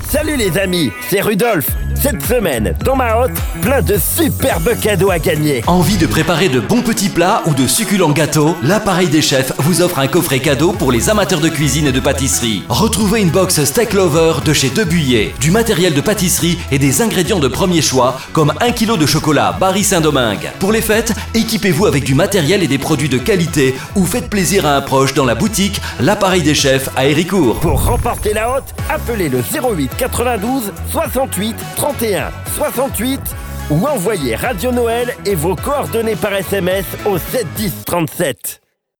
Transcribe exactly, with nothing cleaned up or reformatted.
Salut les amis, c'est Rudolf. Cette semaine, dans ma hotte, plein de superbes cadeaux à gagner. Envie de préparer de bons petits plats ou de succulents gâteaux? L'appareil des chefs vous offre un coffret cadeau pour les amateurs de cuisine et de pâtisserie. Retrouvez une box Steak Lover de chez Debuyer, du matériel de pâtisserie et des ingrédients de premier choix comme un kilo de chocolat Barry Saint-Domingue. Pour les fêtes, équipez-vous avec du matériel et des produits de qualité ou faites plaisir à un proche dans la boutique L'appareil des chefs à Héricourt. Pour remporter la hotte, appelez le zéro huit quatre-vingt-douze soixante-huit trente et un soixante-huit ou envoyez Radio Noël et vos coordonnées par S M S au sept dix trente-sept.